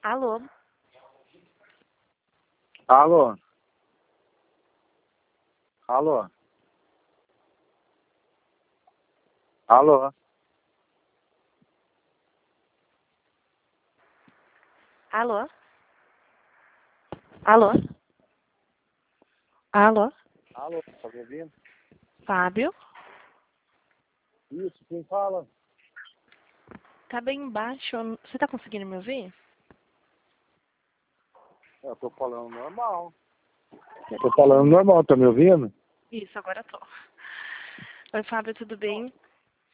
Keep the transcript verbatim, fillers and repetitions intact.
Alô? Alô? Alô? Alô? Alô? Alô? Alô? Alô, tá me ouvindo? Fábio? Isso, quem fala? Tá bem baixo. Você tá conseguindo me ouvir? Eu tô falando normal. Tô falando normal, tá me ouvindo? Isso, agora tô. Oi, Fábio, tudo bem?